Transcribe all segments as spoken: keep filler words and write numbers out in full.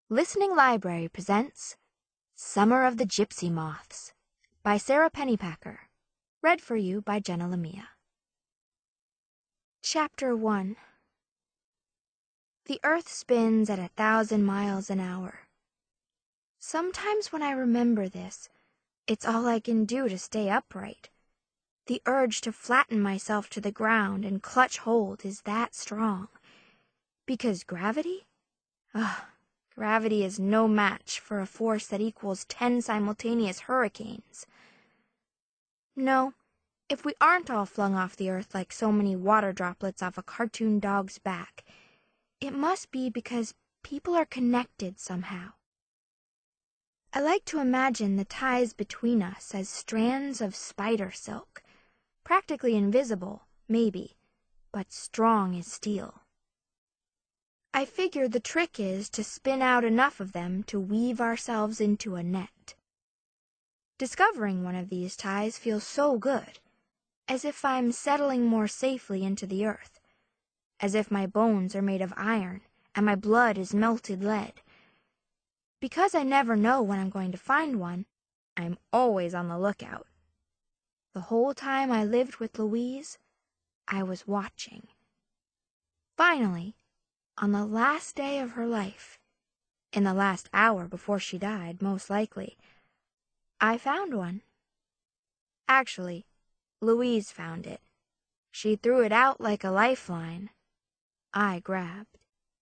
Listening Library presents Summer of the Gypsy Moths by Sarah Pennypacker. Read for you by Jenna Lamia. Chapter one. The earth spins at a thousand miles an hour. Sometimes when I remember this, it's all I can do to stay upright. The urge to flatten myself to the ground and clutch hold is that strong. Because gravity? Ugh. Gravity is no match for a force that equals ten simultaneous hurricanes. No, if we aren't all flung off the earth like so many water droplets off a cartoon dog's back, it must be because people are connected somehow. I like to imagine the ties between us as strands of spider silk, practically invisible, maybe, but strong as steel. I figure the trick is to spin out enough of them to weave ourselves into a net. Discovering one of these ties feels so good, as if I'm settling more safely into the earth, as if my bones are made of iron and my blood is melted lead. Because I never know when I'm going to find one, I'm always on the lookout. The whole time I lived with Louise, I was watching. Finally, on the last day of her life, in the last hour before she died, most likely, I found one. Actually, Louise found it. She threw it out like a lifeline. I grabbed.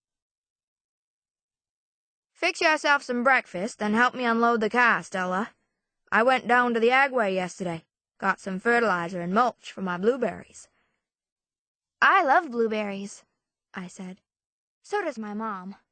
Fix yourself some breakfast and help me unload the car, Stella. I went down to the Agway yesterday, got some fertilizer and mulch for my blueberries. I love blueberries, I said. So does my mom.